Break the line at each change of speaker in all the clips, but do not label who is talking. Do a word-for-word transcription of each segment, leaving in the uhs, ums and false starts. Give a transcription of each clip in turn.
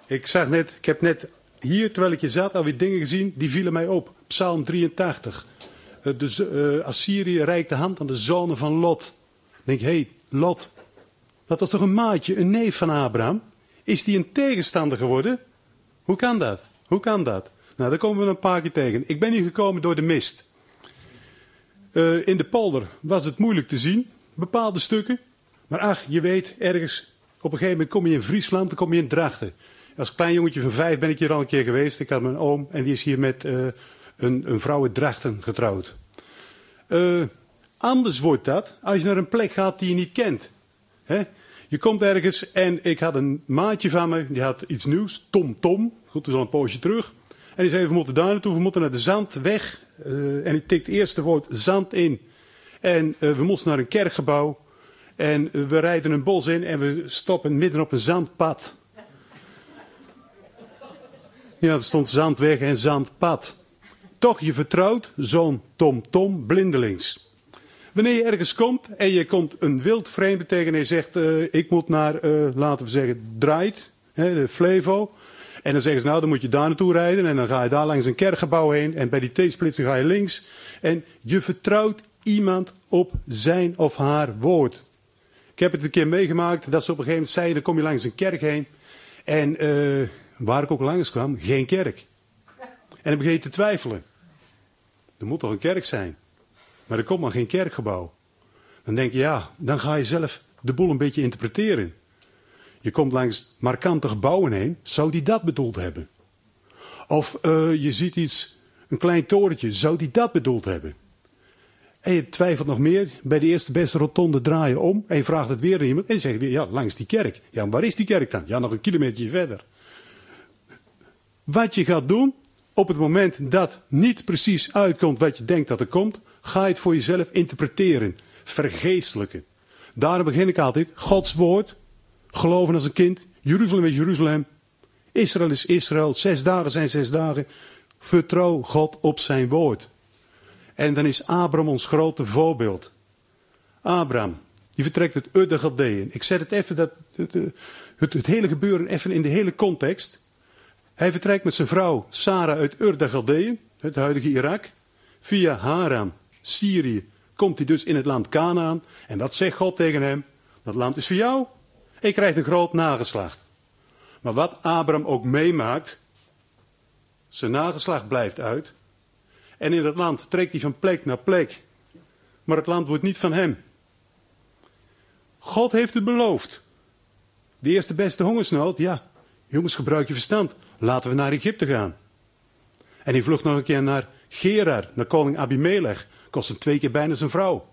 Ik zag net, ik heb net hier, terwijl ik je zat, alweer dingen gezien, die vielen mij op. Psalm drieëntachtig. Uh, de, uh, Assyrië reikt de hand aan de zonen van Lot. Ik denk, hé, hey, Lot, dat was toch een maatje, een neef van Abraham? Is die een tegenstander geworden? Hoe kan dat? Hoe kan dat? Nou, daar komen we een paar keer tegen. Ik ben hier gekomen door de mist. Uh, in de polder was het moeilijk te zien, bepaalde stukken. Maar ach, je weet, ergens, op een gegeven moment kom je in Friesland, dan kom je in Drachten. Als klein jongetje van vijf ben ik hier al een keer geweest. Ik had mijn oom en die is hier met uh, een, een vrouw uit Drachten getrouwd. Uh, anders wordt dat als je naar een plek gaat die je niet kent. He? Je komt ergens en ik had een maatje van me, die had iets nieuws, Tom Tom. Goed, dat is al een poosje terug. En die zei, we moeten daar naartoe, we moeten naar de Zandweg. Uh, en ik tik het eerste woord zand in. En uh, we moesten naar een kerkgebouw. En uh, we rijden een bos in en we stoppen midden op een zandpad. Ja, er stond zandweg en zandpad. Toch, je vertrouwt zo'n Tom Tom blindelings. Wanneer je ergens komt en je komt een wild vreemde tegen en je zegt, uh, ik moet naar, uh, laten we zeggen, Draait, hè, de Flevo. En dan zeggen ze, nou, dan moet je daar naartoe rijden en dan ga je daar langs een kerkgebouw heen en bij die T-splitsing ga je links. En je vertrouwt iemand op zijn of haar woord. Ik heb het een keer meegemaakt dat ze op een gegeven moment zeiden, dan kom je langs een kerk heen en uh, waar ik ook langs kwam, geen kerk. En dan begin je te twijfelen. Er moet toch een kerk zijn. Maar er komt maar geen kerkgebouw. Dan denk je, ja, dan ga je zelf de boel een beetje interpreteren. Je komt langs markante gebouwen heen. Zou die dat bedoeld hebben? Of uh, je ziet iets, een klein torentje. Zou die dat bedoeld hebben? En je twijfelt nog meer. Bij de eerste beste rotonde draai je om. En je vraagt het weer aan iemand. En je zegt weer, ja, langs die kerk. Ja, maar waar is die kerk dan? Ja, nog een kilometer verder. Wat je gaat doen, op het moment dat niet precies uitkomt wat je denkt dat er komt, ga je het voor jezelf interpreteren. Vergeestelijken. Daarom begin ik altijd, Gods woord, geloven als een kind, Jeruzalem is Jeruzalem, Israël is Israël, zes dagen zijn zes dagen. Vertrouw God op zijn woord. En dan is Abraham ons grote voorbeeld. Abraham, die vertrekt uit Ur de Galdeeën. Ik zet het even, dat, het, het, het hele gebeuren even in de hele context. Hij vertrekt met zijn vrouw Sarah uit Ur de Galdeeën, het huidige Irak. Via Haran, Syrië, komt hij dus in het land Kanaan. En wat zegt God tegen hem? Dat land is voor jou. En je krijgt een groot nageslacht. Maar wat Abraham ook meemaakt, zijn nageslacht blijft uit. En in dat land trekt hij van plek naar plek. Maar het land wordt niet van hem. God heeft het beloofd. De eerste beste hongersnood, ja. Jongens, gebruik je verstand. Laten we naar Egypte gaan. En hij vlucht nog een keer naar Gerar, naar koning Abimelech. Kost hem twee keer bijna zijn vrouw.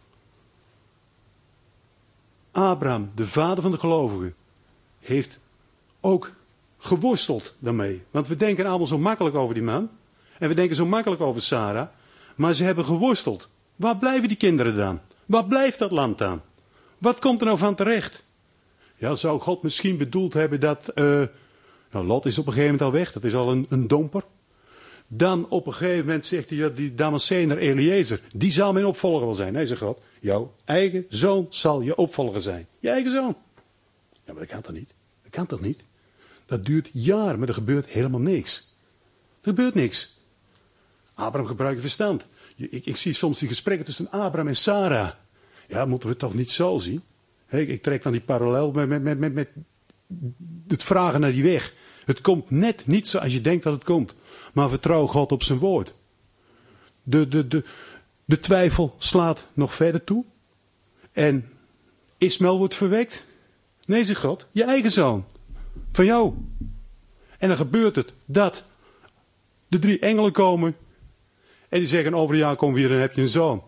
Abraham, de vader van de gelovigen, heeft ook geworsteld daarmee. Want we denken allemaal zo makkelijk over die man. En we denken zo makkelijk over Sarah. Maar ze hebben geworsteld. Waar blijven die kinderen dan? Waar blijft dat land dan? Wat komt er nou van terecht? Ja, zou God misschien bedoeld hebben dat... Uh, nou, Lot is op een gegeven moment al weg. Dat is al een, een domper. Dan op een gegeven moment zegt hij, ja, die Damascener Eliezer, die zal mijn opvolger wel zijn. Nee, zegt God, jouw eigen zoon zal je opvolger zijn. Je eigen zoon. Ja, maar dat kan toch niet? Dat kan toch niet? Dat duurt jaren, maar er gebeurt helemaal niks. Er gebeurt niks. Abraham gebruikt verstand. Ik, ik zie soms die gesprekken tussen Abraham en Sarah. Ja, moeten we het toch niet zo zien? He, ik, ik trek dan die parallel met, met, met, met, met het vragen naar die weg. Het komt net niet zoals je denkt dat het komt. Maar vertrouw God op zijn woord. De, de, de, de twijfel slaat nog verder toe. En Ismaël wordt verwekt. Nee, zegt God, je eigen zoon. Van jou. En dan gebeurt het dat de drie engelen komen. En die zeggen, over een jaar komen we hier en dan heb je een zoon.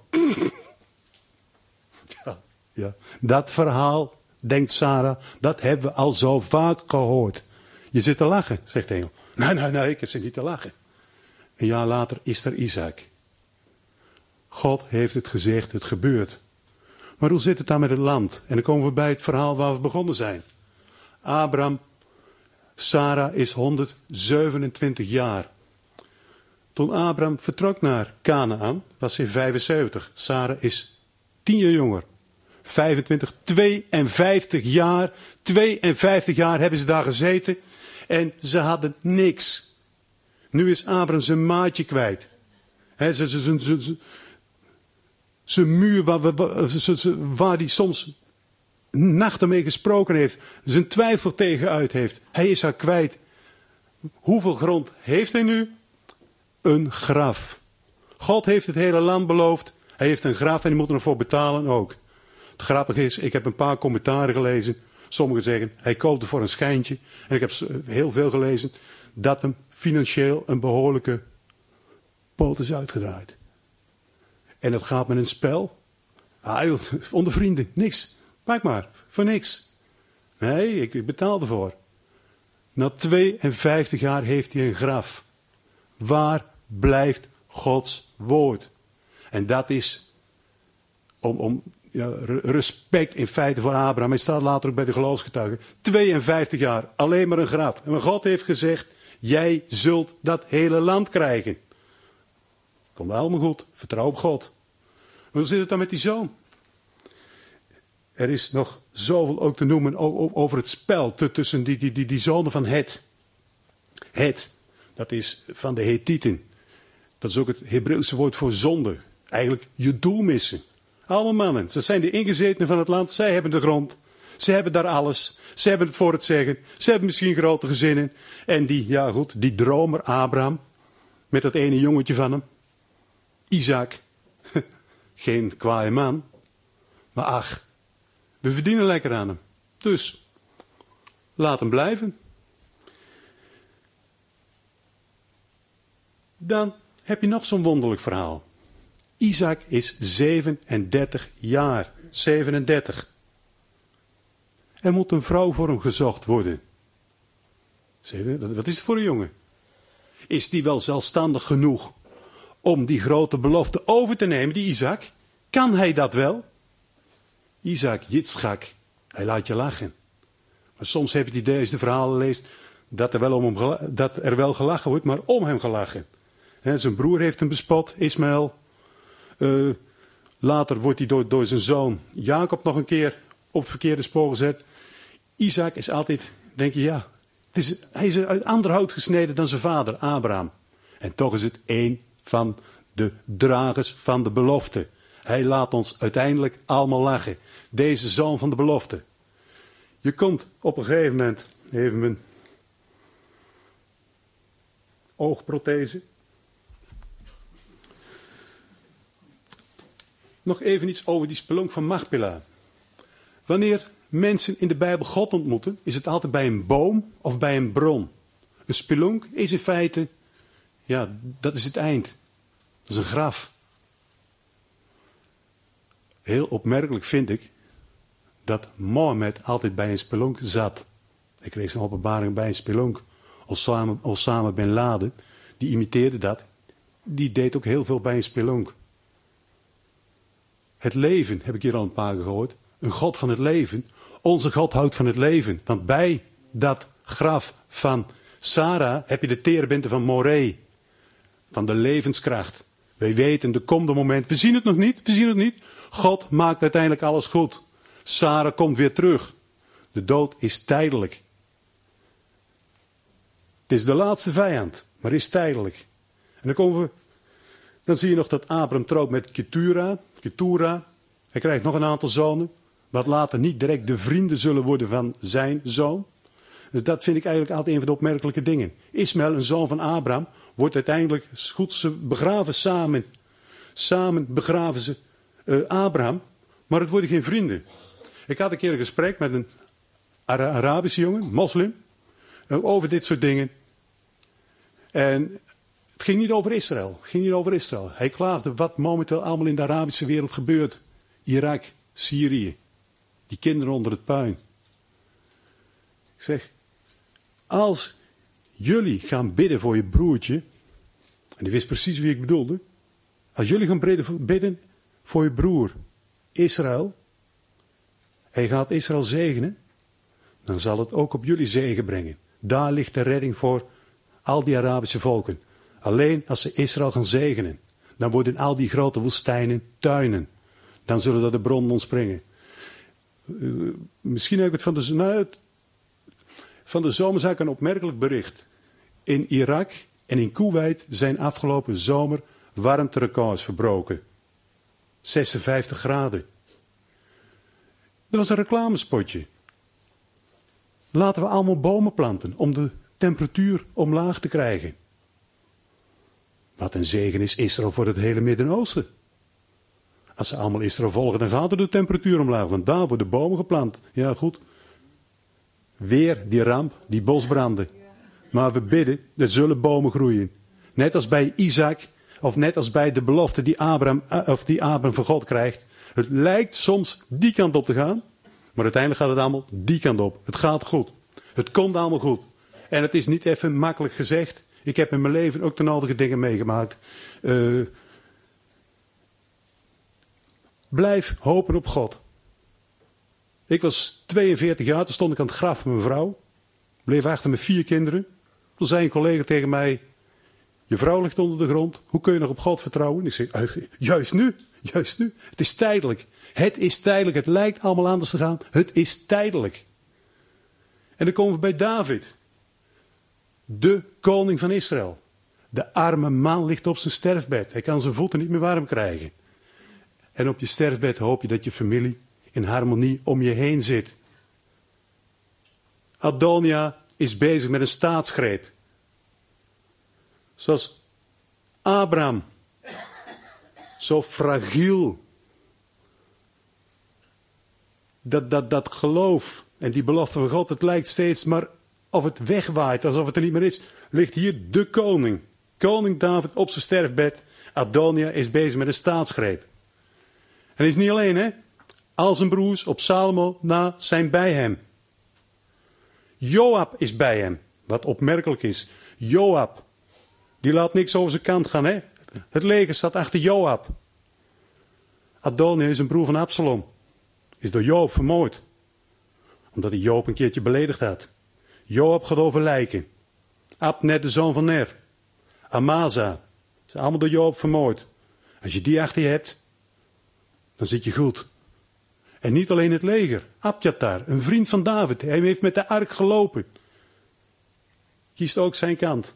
Ja, ja. Dat verhaal, denkt Sarah, dat hebben we al zo vaak gehoord. Je zit te lachen, zegt de engel. Nee, nee, nee, ik zit niet te lachen. Een jaar later is er Isaac. God heeft het gezegd, het gebeurt. Maar hoe zit het dan met het land? En dan komen we bij het verhaal waar we begonnen zijn. Abraham, Sarah is honderdzevenentwintig jaar. Toen Abraham vertrok naar Kanaan, was hij vijfenzeventig. Sarah is tien jaar jonger. vijfentwintig, tweeënvijftig jaar. tweeënvijftig jaar hebben ze daar gezeten. En ze hadden niks. Nu is Abraham zijn maatje kwijt. He, zijn muur waar, waar, waar hij soms nachten mee gesproken heeft. Zijn twijfel tegen uit heeft. Hij is haar kwijt. Hoeveel grond heeft hij nu? Een graf. God heeft het hele land beloofd. Hij heeft een graf en hij moet er nog voor betalen ook. Het grappige is, ik heb een paar commentaren gelezen. Sommigen zeggen, hij koopt het voor een schijntje. En ik heb heel veel gelezen dat hem financieel een behoorlijke poot is uitgedraaid. En het gaat met een spel. Ah, joh, onder vrienden, niks. Pak maar, voor niks. Nee, ik betaal ervoor. Na tweeënvijftig jaar heeft hij een graf. Waar blijft Gods woord? En dat is om, om ja, respect in feite voor Abraham. Hij staat later ook bij de geloofsgetuigen. tweeënvijftig jaar, alleen maar een graf. En God heeft gezegd, jij zult dat hele land krijgen. Komt allemaal goed, vertrouw op God. Maar hoe zit het dan met die zoon? Er is nog zoveel ook te noemen over het spel tussen die, die, die, die zonen van Het. Het, dat is van de Hethieten. Dat is ook het Hebreeuwse woord voor zonde. Eigenlijk je doel missen. Allemaal mannen. Ze zijn de ingezetenen van het land. Zij hebben de grond. Ze hebben daar alles. Ze hebben het voor het zeggen. Ze hebben misschien grote gezinnen. En die, ja goed, die dromer Abraham. Met dat ene jongetje van hem. Isaac. Geen kwaaie man. Maar ach, we verdienen lekker aan hem. Dus, laat hem blijven. Dan heb je nog zo'n wonderlijk verhaal. Isaac is zevenendertig jaar. zevenendertig. Er moet een vrouw voor hem gezocht worden. Wat is het voor een jongen? Is die wel zelfstandig genoeg om die grote belofte over te nemen, die Isaac? Kan hij dat wel? Isaac, Jitschak, hij laat je lachen. Maar soms heb je het idee, als je de verhalen leest, dat er wel, om hem, dat er wel gelachen wordt, maar om hem gelachen. He, zijn broer heeft hem bespot, Ismaël. Uh, later wordt hij door, door zijn zoon Jacob nog een keer op het verkeerde spoor gezet. Isaac is altijd, denk je, ja, het is, hij is uit ander hout gesneden dan zijn vader, Abraham. En toch is het één van de dragers van de belofte. Hij laat ons uiteindelijk allemaal lachen. Deze zoon van de belofte. Je komt op een gegeven moment, even mijn oogprothese. Nog even iets over die spelonk van Machpelah. Wanneer mensen in de Bijbel God ontmoeten, is het altijd bij een boom of bij een bron. Een spelonk is in feite, ja, dat is het eind. Dat is een graf. Heel opmerkelijk vind ik dat Mohammed altijd bij een spelonk zat. Hij kreeg zijn openbaring bij een spelonk. Osama, Osama bin Laden, die imiteerde dat. Die deed ook heel veel bij een spelonk. Het leven, heb ik hier al een paar gehoord. Een God van het leven. Onze God houdt van het leven. Want bij dat graf van Sarah heb je de teerbinte van Moreh. Van de levenskracht. Wij weten, er komt een moment. We zien het nog niet. We zien het niet. God maakt uiteindelijk alles goed. Sarah komt weer terug. De dood is tijdelijk. Het is de laatste vijand. Maar is tijdelijk. En dan komen we. Dan zie je nog dat Abraham trouwt met Ketura. Ketura. Hij krijgt nog een aantal zonen. Wat later niet direct de vrienden zullen worden van zijn zoon. Dus dat vind ik eigenlijk altijd een van de opmerkelijke dingen. Ismaël, een zoon van Abraham, wordt uiteindelijk goed ze begraven samen. Samen begraven ze uh, Abraham. Maar het worden geen vrienden. Ik had een keer een gesprek met een Ara- Arabische jongen, moslim. Uh, over dit soort dingen. En het ging niet over Israël. Het ging niet over Israël. Hij klaagde wat momenteel allemaal in de Arabische wereld gebeurt. Irak, Syrië. Die kinderen onder het puin. Ik zeg, als jullie gaan bidden voor je broertje. En die wist precies wie ik bedoelde. Als jullie gaan bidden voor je broer Israël. En je gaat Israël zegenen. Dan zal het ook op jullie zegen brengen. Daar ligt de redding voor al die Arabische volken. Alleen als ze Israël gaan zegenen. Dan worden al die grote woestijnen tuinen. Dan zullen er de bronnen ontspringen. Uh, misschien heb ik het van de... Nou, het, van de zomerzaak een opmerkelijk bericht. In Irak en in Kuwait zijn afgelopen zomer warmterecords verbroken. zesenvijftig graden. Er was een reclamespotje. Laten we allemaal bomen planten om de temperatuur omlaag te krijgen. Wat een zegen is Israël voor het hele Midden-Oosten. Als ze allemaal Israël volgen, dan gaat er de temperatuur omlaag. Want daar worden bomen geplant. Ja, goed. Weer die ramp, die bosbranden. Maar we bidden, er zullen bomen groeien. Net als bij Isaac, of net als bij de belofte die Abraham, of die Abraham van God krijgt. Het lijkt soms die kant op te gaan. Maar uiteindelijk gaat het allemaal die kant op. Het gaat goed. Het komt allemaal goed. En het is niet even makkelijk gezegd. Ik heb in mijn leven ook de nodige dingen meegemaakt. Uh, blijf hopen op God. Ik was tweeënveertig jaar, toen stond ik aan het graf met mijn vrouw. Bleef achter met vier kinderen. Toen zei een collega tegen mij: je vrouw ligt onder de grond. Hoe kun je nog op God vertrouwen? En ik zei: juist nu, juist nu. Het is tijdelijk. Het is tijdelijk. Het lijkt allemaal anders te gaan. Het is tijdelijk. En dan komen we bij David. De koning van Israël. De arme man ligt op zijn sterfbed. Hij kan zijn voeten niet meer warm krijgen. En op je sterfbed hoop je dat je familie in harmonie om je heen zit. Adonia is bezig met een staatsgreep. Zoals Abraham. Zo fragiel. Dat, dat, dat geloof en die belofte van God, het lijkt steeds maar of het wegwaait, alsof het er niet meer is. Ligt hier de koning. Koning David op zijn sterfbed. Adonia is bezig met een staatsgreep. En hij is niet alleen, hè. Al zijn broers op Salomo na zijn bij hem. Joab is bij hem. Wat opmerkelijk is. Joab. Die laat niks over zijn kant gaan, hè. Het leger staat achter Joab. Adonia is een broer van Absalom. Is door Joab vermoord. Omdat hij Joab een keertje beledigd had. Joab gaat over lijken. Abner, de zoon van Ner. Amasa. Ze zijn allemaal door Joab vermoord. Als je die achter je hebt, dan zit je goed. En niet alleen het leger. Abjatar, een vriend van David. Hij heeft met de ark gelopen. Kiest ook zijn kant.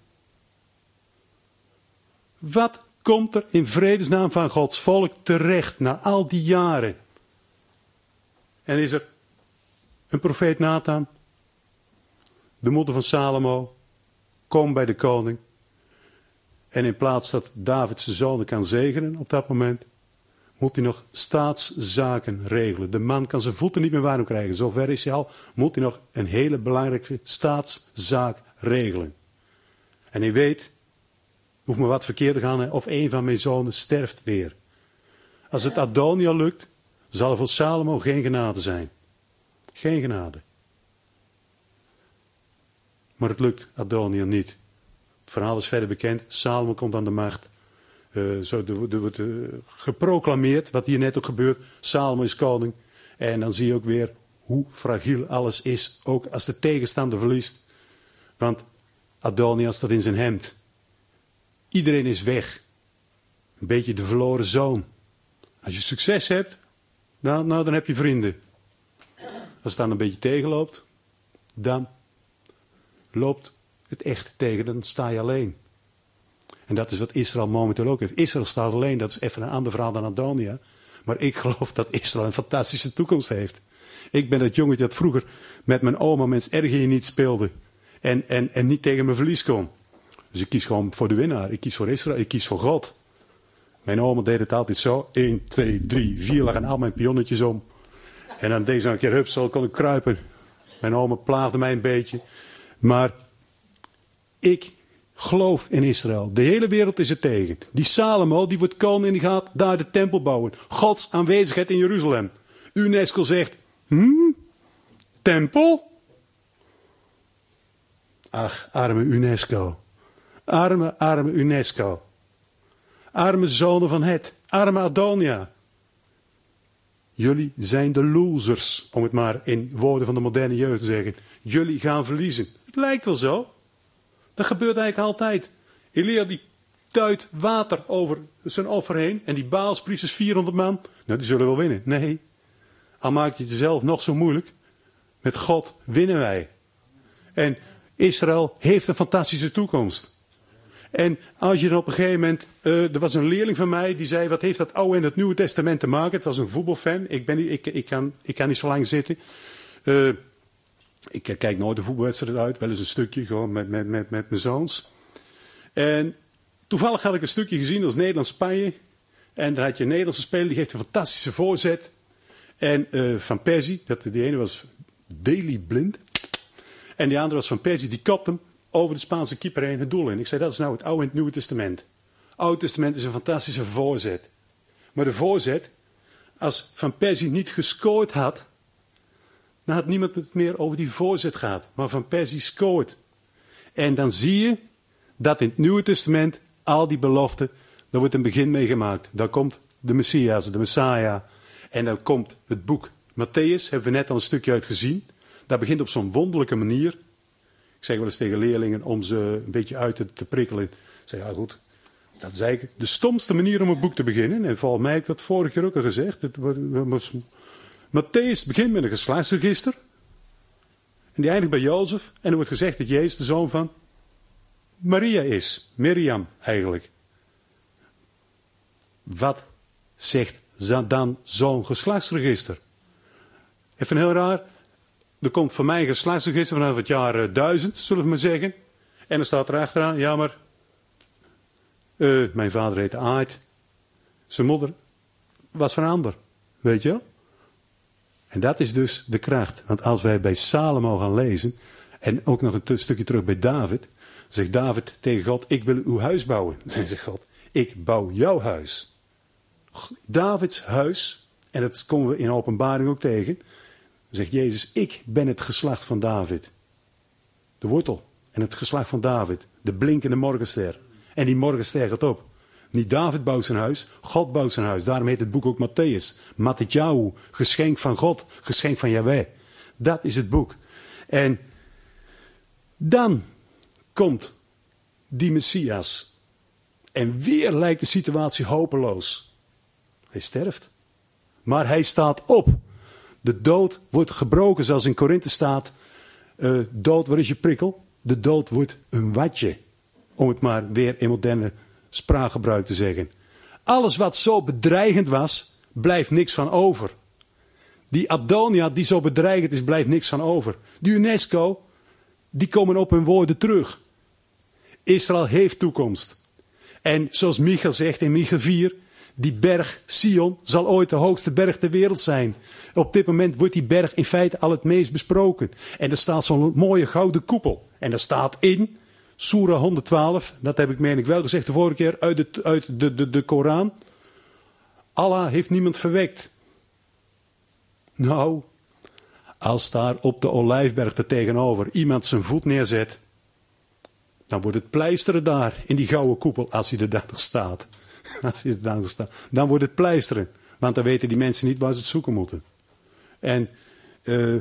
Wat komt er in vredesnaam van Gods volk terecht na al die jaren? En is er een profeet Nathan, de moeder van Salomo, komt bij de koning. En in plaats dat David zijn zonen kan zegenen op dat moment, moet hij nog staatszaken regelen. De man kan zijn voeten niet meer warm krijgen. Zover is hij al, moet hij nog een hele belangrijke staatszaak regelen. En hij weet, hoeft maar wat verkeerd te gaan, of een van mijn zonen sterft weer. Als het Adonia lukt, zal er voor Salomo geen genade zijn. Geen genade. Maar het lukt Adonia niet. Het verhaal is verder bekend. Salomo komt aan de macht. Uh, zo er wordt uh, geproclameerd, wat hier net ook gebeurt. Salomo is koning. En dan zie je ook weer hoe fragiel alles is. Ook als de tegenstander verliest. Want Adonia staat in zijn hemd. Iedereen is weg. Een beetje de verloren zoon. Als je succes hebt, nou, nou dan heb je vrienden. Als het dan een beetje tegenloopt, dan loopt het echt tegen, dan sta je alleen. En dat is wat Israël momenteel ook heeft. Israël staat alleen, dat is even een ander verhaal dan Adonia. Maar ik geloof dat Israël een fantastische toekomst heeft. Ik ben dat jongetje dat vroeger met mijn oma mens erger je niet speelde. En, en, en niet tegen mijn verlies kon. Dus ik kies gewoon voor de winnaar. Ik kies voor Israël, ik kies voor God. Mijn oma deed het altijd zo. één, twee, drie, vier lagen al mijn pionnetjes om. En dan deed ze een keer hup, zo kon ik kruipen. Mijn oma plaagde mij een beetje. Maar ik geloof in Israël. De hele wereld is er tegen. Die Salomo, die wordt koning en die gaat daar de tempel bouwen. Gods aanwezigheid in Jeruzalem. UNESCO zegt, hm, tempel? Ach, arme UNESCO. Arme, arme UNESCO. Arme zonen van het. Arme Adonia. Jullie zijn de losers, om het maar in woorden van de moderne jeugd te zeggen. Jullie gaan verliezen. Het lijkt wel zo. Dat gebeurt eigenlijk altijd. Elia die tuit water over zijn offer heen. En die Baalspriesters, vierhonderd man. Nou, die zullen wel winnen. Nee. Al maak je het jezelf nog zo moeilijk. Met God winnen wij. En Israël heeft een fantastische toekomst. En als je dan op een gegeven moment... Uh, er was een leerling van mij die zei... wat heeft dat Oude en het Nieuwe Testament te maken? Het was een voetbalfan. Ik, ben niet, ik, ik, kan, ik kan niet zo lang zitten. Uh, ik kijk nooit de voetbalwedstrijd uit. Wel eens een stukje, gewoon met, met, met, met mijn zoons. En toevallig had ik een stukje gezien als Nederland-Spanje. En daar had je een Nederlandse speler, die geeft een fantastische voorzet. En uh, Van Persie, dat, die ene was Daley Blind. En die andere was Van Persie, die kopte hem over de Spaanse keeper heen het doel in. Ik zei, dat is nou het Oude en het Nieuwe Testament. Het Oude Testament is een fantastische voorzet. Maar de voorzet, als Van Persie niet gescoord had, dan had niemand het meer over die voorzet gehad. Maar Van Persie scoort. En dan zie je dat in het Nieuwe Testament al die beloften, daar wordt een begin mee gemaakt. Daar komt de Messias, de Messiah. En dan komt het boek Matthäus, hebben we net al een stukje uit gezien. Dat begint op zo'n wonderlijke manier. Ik zeg wel eens tegen leerlingen om ze een beetje uit te, te prikkelen. Ik zeg, ja goed, dat is eigenlijk de stomste manier om een boek te beginnen. En volgens mij heb ik dat vorige keer ook al gezegd. Het was, Matthäus begint met een geslachtsregister. En die eindigt bij Jozef. En er wordt gezegd dat Jezus de zoon van Maria is. Miriam eigenlijk. Wat zegt dan zo'n geslachtsregister? Even heel raar. Er komt van mij een geslachtsregister vanaf het jaar duizend, zullen we maar zeggen. En er staat erachteraan, ja maar, uh, mijn vader heette Aard. Zijn moeder was van een ander, weet je wel? En dat is dus de kracht. Want als wij bij Salomo gaan lezen, en ook nog een stukje terug bij David, zegt David tegen God, ik wil uw huis bouwen. Dan zegt God, ik bouw jouw huis. Davids huis, en dat komen we in Openbaring ook tegen, zegt Jezus, ik ben het geslacht van David. De wortel en het geslacht van David. De blinkende morgenster. En die morgenster gaat op. Niet David bouwt zijn huis, God bouwt zijn huis. Daarom heet het boek ook Matthäus. Matthäus, geschenk van God, geschenk van Yahweh. Dat is het boek. En dan komt die Messias. En weer lijkt de situatie hopeloos. Hij sterft. Maar hij staat op. De dood wordt gebroken, zoals in Korinthe staat. Uh, dood, waar is je prikkel? De dood wordt een watje. Om het maar weer in moderne spraakgebruik te zeggen. Alles wat zo bedreigend was, blijft niks van over. Die Adonia die zo bedreigend is, blijft niks van over. De UNESCO, die komen op hun woorden terug. Israël heeft toekomst. En zoals Micha zegt in Micha vier... die berg Sion zal ooit de hoogste berg ter wereld zijn. Op dit moment wordt die berg in feite al het meest besproken. En er staat zo'n mooie gouden koepel. En er staat in Surah honderdtwaalf, dat heb ik meen ik wel gezegd de vorige keer, uit de, uit de, de, de Koran. Allah heeft niemand verwekt. Nou, als daar op de Olijfberg er tegenover iemand zijn voet neerzet, dan wordt het pleisteren daar in die gouden koepel als hij er daar nog staat. Als hij er daar nog staat. Dan wordt het pleisteren. Want dan weten die mensen niet waar ze het zoeken moeten. En uh,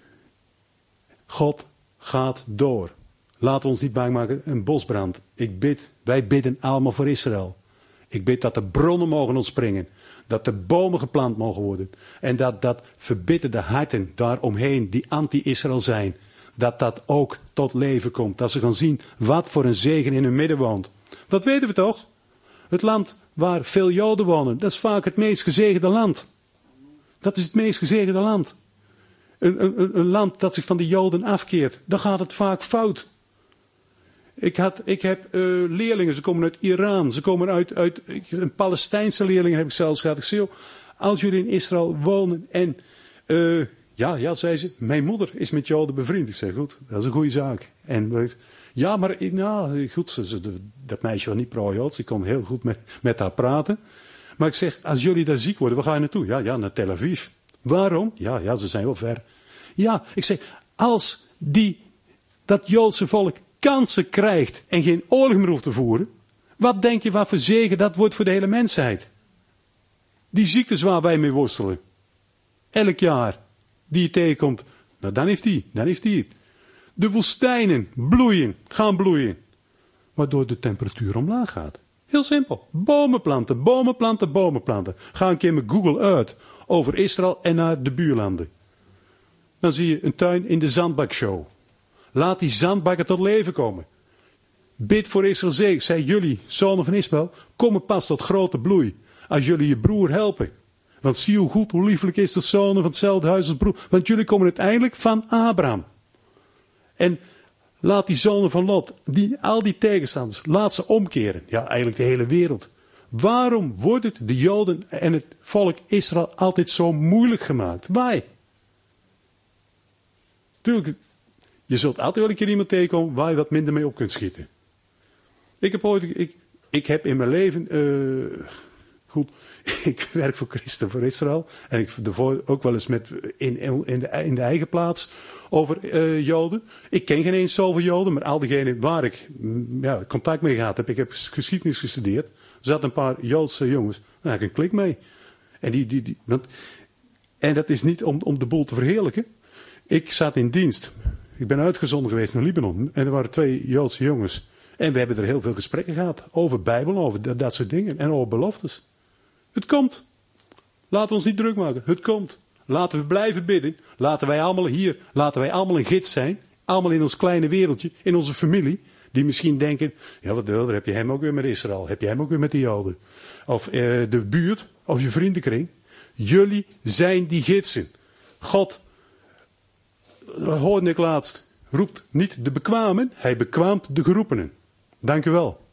God gaat door. Laten we ons niet bang maken. Een bosbrand. Ik bid, wij bidden allemaal voor Israël. Ik bid dat de bronnen mogen ontspringen. Dat de bomen geplant mogen worden. En dat dat verbitterde harten daaromheen die anti-Israël zijn. Dat dat ook tot leven komt. Dat ze gaan zien wat voor een zegen in hun midden woont. Dat weten we toch? Het land waar veel Joden wonen. Dat is vaak het meest gezegende land. Dat is het meest gezegende land. Een, een, een land dat zich van de Joden afkeert. Dan gaat het vaak fout. Ik, had, ik heb uh, leerlingen, ze komen uit Iran. Ze komen uit, uit een Palestijnse leerlingen heb ik zelfs gehad. Ik zei, joh, als jullie in Israël wonen en... Uh, ja, ja, zei ze, mijn moeder is met Joden bevriend. Ik zei, goed, dat is een goede zaak. En ja, maar nou, goed, ze, ze, dat meisje was niet pro-Joods. Ik kon heel goed met, met haar praten. Maar ik zeg, als jullie daar ziek worden, waar ga je naartoe? Ja, ja, naar Tel Aviv. Waarom? Ja, ja, ze zijn wel ver. Ja, ik zeg, als die, dat Joodse volk kansen krijgt en geen oorlog meer hoeft te voeren, wat denk je wat voor zegen dat wordt voor de hele mensheid? Die ziektes waar wij mee worstelen. Elk jaar. Die je tegenkomt. Nou, dan heeft die, dan heeft die. De woestijnen bloeien, gaan bloeien. Waardoor de temperatuur omlaag gaat. Heel simpel. Bomen planten, bomen planten, bomen planten. Ga een keer met Google uit over Israël en naar de buurlanden. Dan zie je een tuin in de Zandbakshow. Laat die zandbakken tot leven komen. Bid voor Israël zegen. Zei jullie, zonen van Israël, komen pas tot grote bloei. Als jullie je broer helpen. Want zie hoe goed, hoe lieflijk is de zonen van hetzelfde huis als broer. Want jullie komen uiteindelijk van Abraham. En laat die zonen van Lot, die, al die tegenstanders, laat ze omkeren. Ja, eigenlijk de hele wereld. Waarom wordt het de Joden en het volk Israël altijd zo moeilijk gemaakt? Why? Tuurlijk, je zult altijd wel een keer iemand tegenkomen waar je wat minder mee op kunt schieten. Ik heb ooit, ik, ik heb in mijn leven, uh, goed, ik werk voor Christen voor Israël. En ik daarvoor ook wel eens met, in, in, de, in de eigen plaats over uh, Joden. Ik ken geen eens zoveel Joden, maar al diegenen waar ik ja, contact mee gehad heb. Ik heb geschiedenis gestudeerd. Er zaten een paar Joodse jongens. Daar heb ik een klik mee. En, die, die, die, want, en dat is niet om, om de boel te verheerlijken. Ik zat in dienst. Ik ben uitgezonden geweest naar Libanon. En er waren twee Joodse jongens. En we hebben er heel veel gesprekken gehad. Over Bijbel, over dat, dat soort dingen. En over beloftes. Het komt. Laten we ons niet druk maken. Het komt. Laten we blijven bidden. Laten wij allemaal hier, laten wij allemaal een gids zijn. Allemaal in ons kleine wereldje. In onze familie. Die misschien denken, ja wat wilder, heb je hem ook weer met Israël? Heb je hem ook weer met de Joden? Of uh, de buurt, of je vriendenkring. Jullie zijn die gidsen. God, dat hoorde ik laatst, roept niet de bekwamen, hij bekwaamt de geroepenen. Dank u wel.